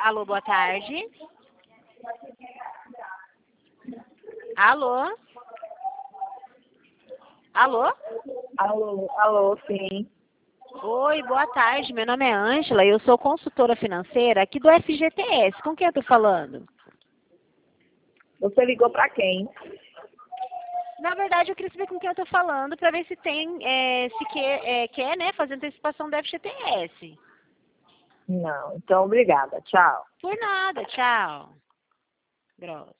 Alô, boa tarde. Alô? Alô? Alô, sim. Oi, boa tarde. Meu nome é Ângela e eu sou consultora financeira aqui do FGTS. Com quem eu tô falando? Você ligou para quem? Na verdade, eu queria saber com quem eu tô falando para ver se tem, se quer, né, fazer antecipação do FGTS. Não, então obrigada. Tchau. Por nada, tchau. Grossa.